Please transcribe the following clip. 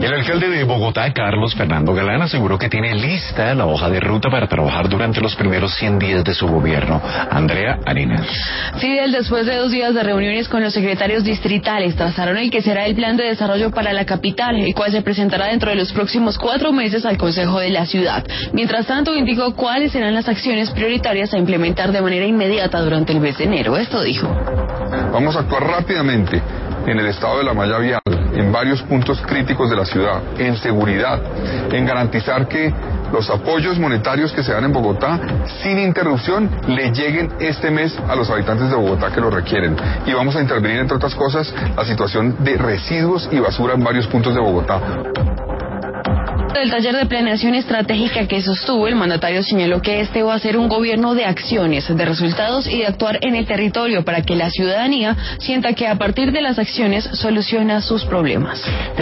El alcalde de Bogotá, Carlos Fernando Galán, aseguró que tiene lista la hoja de ruta para trabajar durante los primeros 100 días de su gobierno. Andrea Arenas. Fidel, después de 2 días de reuniones con los secretarios distritales, trazaron el que será el plan de desarrollo para la capital, el cual se presentará dentro de los próximos 4 meses al Consejo de la Ciudad. Mientras tanto, indicó cuáles serán las acciones prioritarias a implementar de manera inmediata durante el mes de enero. Esto dijo. Vamos a actuar rápidamente en el estado de la malla vial, en varios puntos críticos de la ciudad, en seguridad, en garantizar que los apoyos monetarios que se dan en Bogotá, sin interrupción, le lleguen este mes a los habitantes de Bogotá que lo requieren. Y vamos a intervenir, entre otras cosas, la situación de residuos y basura en varios puntos de Bogotá. Del taller de planeación estratégica que sostuvo, el mandatario señaló que este va a ser un gobierno de acciones, de resultados y de actuar en el territorio para que la ciudadanía sienta que a partir de las acciones soluciona sus problemas.